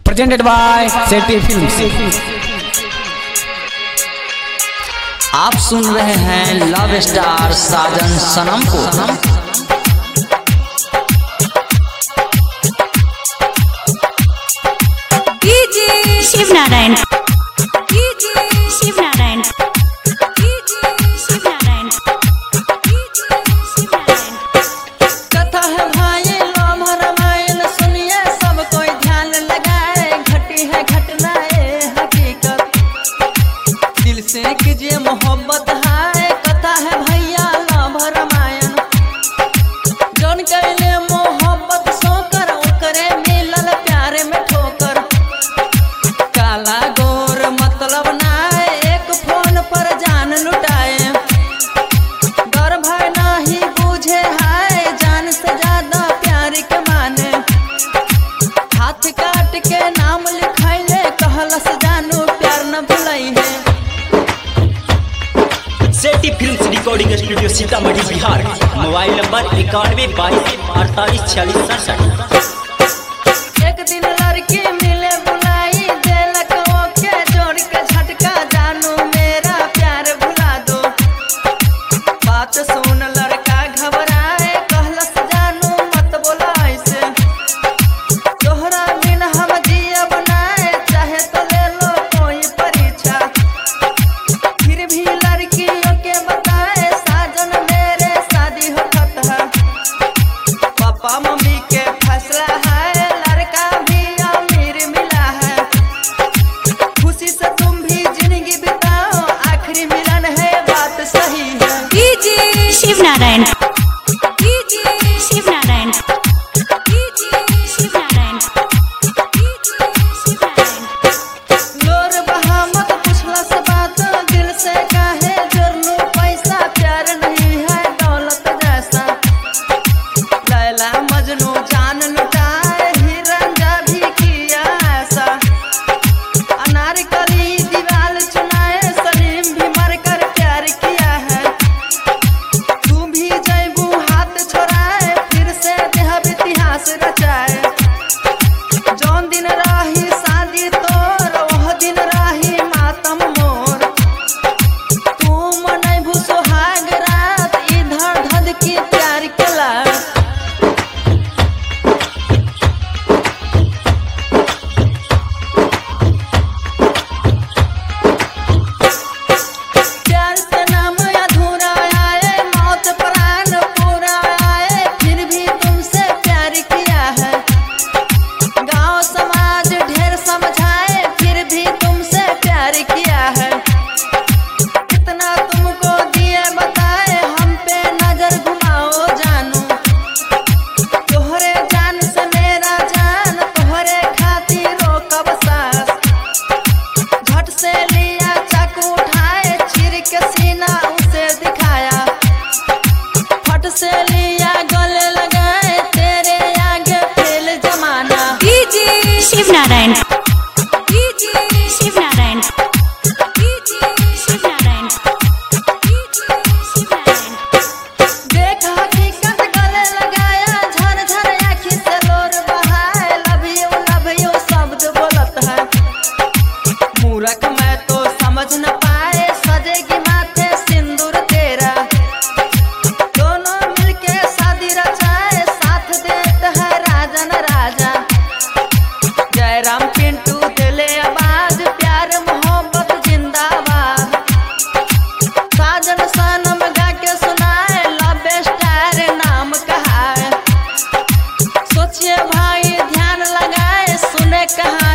presented by सेटी films. आप सुन रहे हैं लव स्टार साजन सनम को। शिव नारायण, शिव नारायण, शिव नारायण। कथा है भाई राम रामायण, सुनिए सब कोई ध्यान लगाए। घटी है घटनाएं हकीकत, दिल से कीजिए मोहब्बत है। कथा है भैया राम रामायण, जौन कैले मोहब्बत सोकर ओकरे मिलल प्यारे में ठोकर। काला गोर मतलब ना एक फोन पर जान लुटाए। डर भय नहीं बूझे है, जान से ज्यादा प्यार के माने। हाथ काट के नाम लिखैले, कहलस जानू प्यार न भुलई है। सेटी films recording studio Sitamarhi Bihar. Mobile number 91 22 48 46 67। एक दिन लड़की मिले बुलाई, देलक ओके जोड़ के झटका। जानू मेरा प्यार भुला दो, बात सुन लड़का घबराए। कहलस जानू मत बोला ऐसे, तोहरा बिन हम जियब नाए। चाहे तो ले लो कोई परीक्षा। फिर भी लड़कियों के बताए, साजन मेरे शादी होखत है। पापा मम्मी के फैसला है, लड़का भी अमीर मिला है। खुशी से तुम भी जिंदगी बिताओ, आखिरी मिलन है बात सही है। शिव नारायण, शिव नारायण, शिव नारायण, शिव नारायण। लोर बहा मत पुछलस बात, दिल से काहे जोड़लू पैसा। प्यार नहीं है दौलत जैसा, लैला मजनू जान लुटाए। हिरंजा भी किया ऐसा, अनारकली दीवाल चुनाए। सलीम भी मरकर प्यार किया है। तू भी जैबू हाथ छोड़ाए, फिर से देहब इतिहास रचाए। जौन दिन रही शादी तोर, वह दिन रही मातम मोर। तू मनैबू सोहाग रात, इधर धधकी प्यार के लाश। प्यार से नाम अधूरा आए, मौत प्राण पूरा आए। फिर भी तुमसे प्यार किया है। गांव समाज ढेर समझाए, फिर भी तुमसे प्यार किया है। कितना तुमको दिए बताए, हम पे नजर घुमाओ जानू। तोहरे जान से मेरा जान, तोहरे खातिर रोकब सांस। झट से लिया चाकू उठाए, चीर के सीना उसे दिखाया। फट से लिया गले लगाए, तेरे आगे फेल जमाना। शिव नारायण, शिव नारायण, शिव नारायण, शिव नारायण। देख हकीकत गले लगाया, झर झर आँखी से लोर बहाए। लव यू शब्द बोलत है, मूर्ख मैं तो समझ न पाए। सजेगी माथे सिंदूर तेरा, दोनों मिलके शादी रचाए। साथ देते हैं राजन राजा। जयराम पिंटू दिले आवाज, प्यार मोहब्बत जिंदाबाद। साजन सनम गा के सुनाए, लव स्टार नाम कहा है। सोचिए भाई ध्यान लगाए, सुने कहा